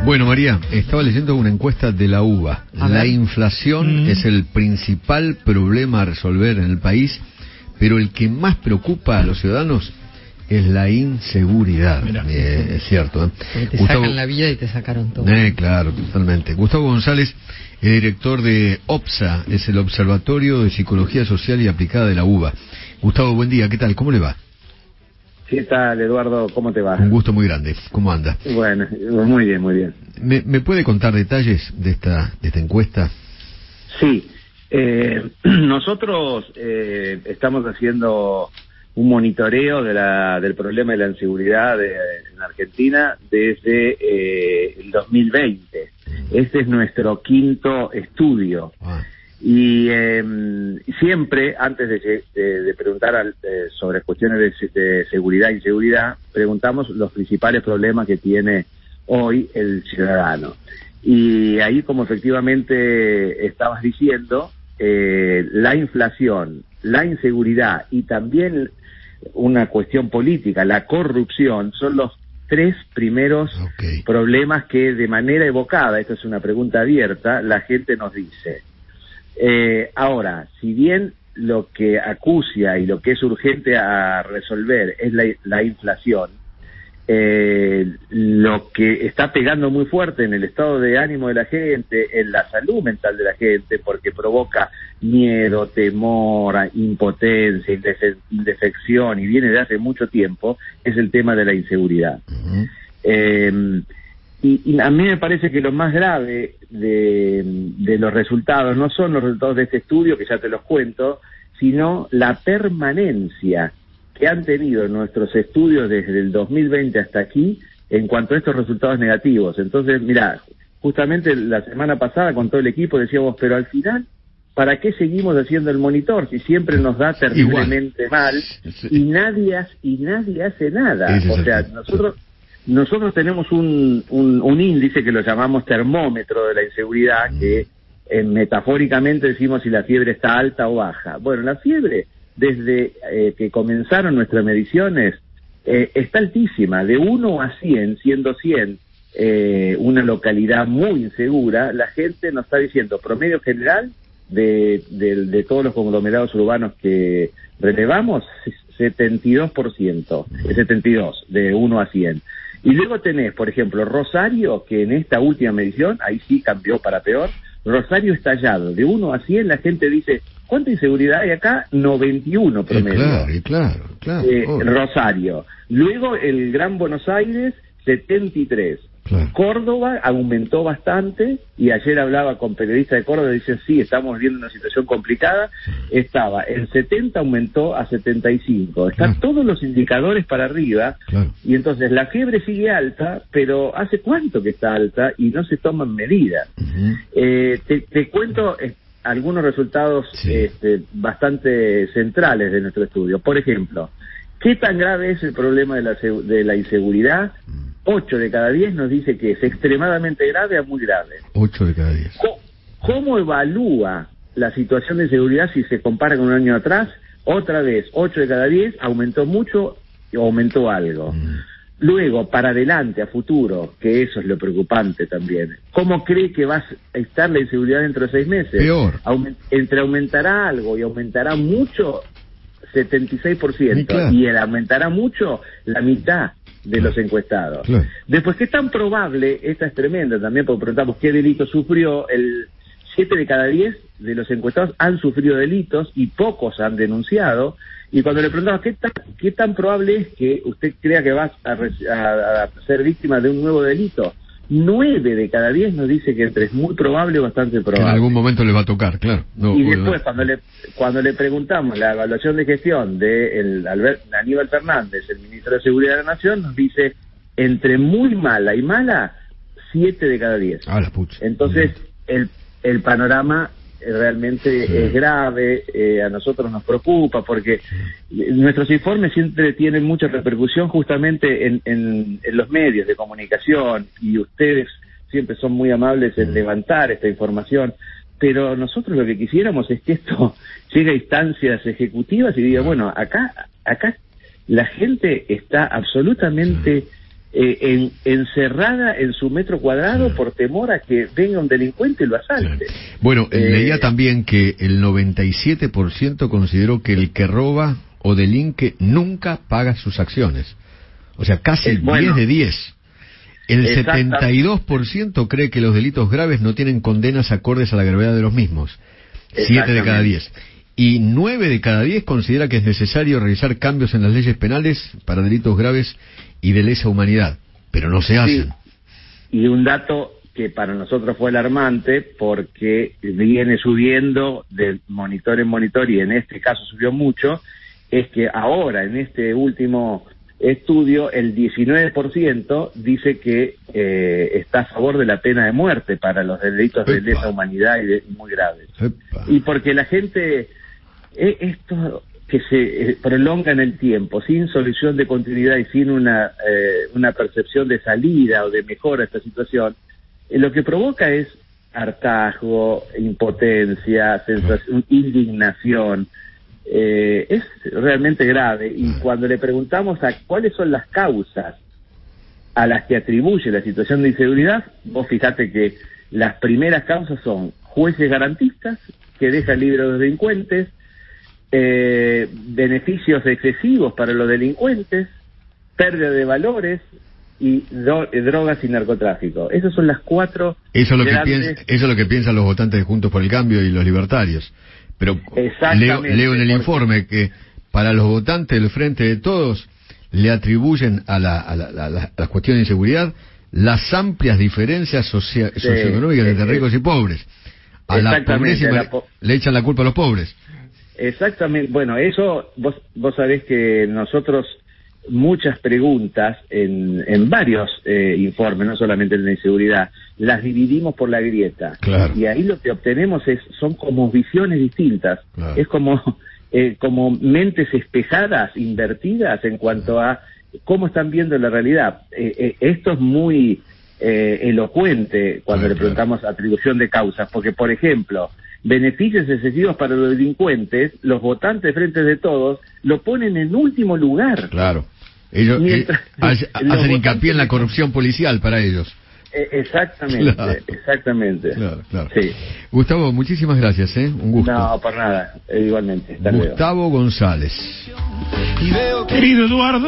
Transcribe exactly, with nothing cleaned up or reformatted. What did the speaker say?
Bueno, María, estaba leyendo una encuesta de la U B A. A la ver. inflación mm. es el principal problema a resolver en el país, pero el que más preocupa a los ciudadanos es la inseguridad. Eh, es cierto. ¿eh? Te Gustavo... sacan la vida y te sacaron todo. Eh, claro, totalmente. Gustavo González es director de OPSA, es el Observatorio de Psicología Social y Aplicada de la U B A. Gustavo, buen día, ¿qué tal? ¿Cómo le va? ¿Qué tal, Eduardo? ¿Cómo te va? Un gusto muy grande. ¿Cómo anda? Bueno, muy bien, muy bien. ¿Me, me puede contar detalles de esta, de esta encuesta? Sí. Eh, nosotros eh, estamos haciendo un monitoreo de la, del problema de la inseguridad de, en Argentina desde eh, el dos mil veinte. Este es nuestro quinto estudio. Ah. Y eh, siempre, antes de, de, de preguntar al, eh, sobre cuestiones de, de seguridad e inseguridad, preguntamos los principales problemas que tiene hoy el ciudadano. Y ahí, como efectivamente estabas diciendo, eh, la inflación, la inseguridad y también una cuestión política, la corrupción, son los tres primeros okay. problemas que de manera evocada, esta es una pregunta abierta, la gente nos dice. Eh, ahora, si bien lo que acucia y lo que es urgente a resolver es la, la inflación, eh, lo que está pegando muy fuerte en el estado de ánimo de la gente, en la salud mental de la gente, porque provoca miedo, temor, impotencia, indefe- indefección, y viene de hace mucho tiempo, es el tema de la inseguridad. Uh-huh. Eh, Y, y a mí me parece que lo más grave de, de los resultados no son los resultados de este estudio, que ya te los cuento, sino la permanencia que han tenido nuestros estudios desde el dos mil veinte hasta aquí en cuanto a estos resultados negativos. Entonces, mirá, justamente la semana pasada con todo el equipo decíamos, pero al final, ¿para qué seguimos haciendo el monitor si siempre nos da terriblemente Igual. mal y nadie, y nadie hace nada? O sea, nosotros... Nosotros tenemos un, un, un índice que lo llamamos termómetro de la inseguridad, que eh, metafóricamente decimos si la fiebre está alta o baja. Bueno, la fiebre, desde eh, que comenzaron nuestras mediciones, eh, está altísima, de uno a cien, siendo cien eh, una localidad muy insegura. La gente nos está diciendo, promedio general de, de, de todos los conglomerados urbanos que relevamos, setenta y dos por ciento, setenta y dos, de uno a cien. Y luego tenés, por ejemplo, Rosario, que en esta última medición, ahí sí cambió para peor, Rosario estallado, de uno a cien, la gente dice, ¿cuánta inseguridad hay acá? noventa y uno promedio. Eh, claro, claro, claro. Eh, Rosario. Luego el Gran Buenos Aires, setenta y tres. Claro. Córdoba aumentó bastante, y ayer hablaba con periodistas de Córdoba y dicen, sí, estamos viendo una situación complicada. Estaba en setenta, aumentó a setenta y cinco. Están claro. todos los indicadores para arriba, claro. y entonces la fiebre sigue alta, pero ¿hace cuánto que está alta y no se toman medidas? Uh-huh. Eh, te, te cuento eh, algunos resultados sí. este, bastante centrales de nuestro estudio. Por ejemplo, ¿qué tan grave es el problema de la, de la inseguridad? ocho de cada diez nos dice que es extremadamente grave a muy grave. ocho de cada diez. ¿Cómo, ¿Cómo evalúa la situación de seguridad si se compara con un año atrás? Otra vez, ocho de cada diez, aumentó mucho o aumentó algo. Mm. Luego, para adelante, a futuro, que eso es lo preocupante también. ¿Cómo cree que va a estar la inseguridad dentro de seis meses? Peor. Aument- entre aumentará algo y aumentará mucho, setenta y seis por ciento. Claro. Y el aumentará mucho, la mitad de claro. los encuestados. Claro. Después, ¿qué tan probable? Esta es tremenda también, porque preguntamos qué delito sufrió. El siete de cada diez de los encuestados han sufrido delitos y pocos han denunciado. Y cuando le preguntamos qué tan, qué tan probable es que usted crea que va a, a, a ser víctima de un nuevo delito, nueve de cada diez nos dice que entre es muy probable o bastante probable. En algún momento le va a tocar, claro. No, y bueno, después, no. cuando le cuando le preguntamos la evaluación de gestión de el Albert, Aníbal Fernández, el ministro de Seguridad de la Nación, nos dice entre muy mala y mala, siete de cada diez. Ah, la pucha. Entonces, el, el panorama realmente sí. es grave, eh, a nosotros nos preocupa, porque sí. nuestros informes siempre tienen mucha repercusión justamente en, en, en los medios de comunicación, y ustedes siempre son muy amables en levantar esta información, pero nosotros lo que quisiéramos es que esto llegue a instancias ejecutivas y diga, bueno, acá acá la gente está absolutamente eh, en, encerrada en su metro cuadrado sí. por temor a que venga un delincuente y lo asalte. Sí. Bueno, eh, leía también que el noventa y siete por ciento consideró que el que roba o delinque nunca paga sus acciones. O sea, casi es, bueno, diez de diez. El setenta y dos por ciento cree que los delitos graves no tienen condenas acordes a la gravedad de los mismos. siete de cada diez. Y nueve de cada diez considera que es necesario realizar cambios en las leyes penales para delitos graves y de lesa humanidad. Pero no se hacen. Sí. Y un dato que para nosotros fue alarmante, porque viene subiendo de monitor en monitor, y en este caso subió mucho, es que ahora, en este último estudio, el diecinueve por ciento dice que eh, está a favor de la pena de muerte para los delitos Epa. de lesa humanidad y, de, y muy graves. Epa. Y porque la gente, eh, esto que se eh, prolonga en el tiempo, sin solución de continuidad y sin una, eh, una percepción de salida o de mejora a esta situación, eh, lo que provoca es hartazgo, impotencia, sensación, indignación. Eh, es realmente grave, y cuando le preguntamos a cuáles son las causas a las que atribuye la situación de inseguridad, vos fijate que las primeras causas son jueces garantistas que dejan libres a los delincuentes, eh, beneficios excesivos para los delincuentes, pérdida de valores y do, eh, drogas y narcotráfico. Esas son las cuatro eso es lo grandes... que piensa, eso es lo que piensan los votantes de Juntos por el Cambio y los libertarios. Pero leo, leo en el informe que para los votantes del Frente de Todos le atribuyen a, la, a, la, a, la, a las cuestiones de inseguridad las amplias diferencias socia, sí, socioeconómicas entre eh, ricos y pobres. A la pobreza la po le echan la culpa a los pobres. Exactamente. Bueno, eso vos, vos sabés que nosotros muchas preguntas en, en varios eh, informes, no solamente en la inseguridad, las dividimos por la grieta. Claro. Y ahí lo que obtenemos es son como visiones distintas. Claro. Es como eh, como mentes espejadas, invertidas en cuanto a cómo están viendo la realidad. Eh, eh, esto es muy eh, elocuente cuando claro, le preguntamos claro. atribución de causas, porque, por ejemplo, beneficios excesivos para los delincuentes, los votantes de Frente de Todos lo ponen en último lugar. Claro. Ellos Mientras, eh, hacen hincapié en la corrupción policial para ellos. Eh, exactamente, claro. exactamente. Claro, claro. Sí. Gustavo, muchísimas gracias, ¿eh? Un gusto. No, por nada, eh, igualmente. Hasta Gustavo luego. González. Querido Eduardo.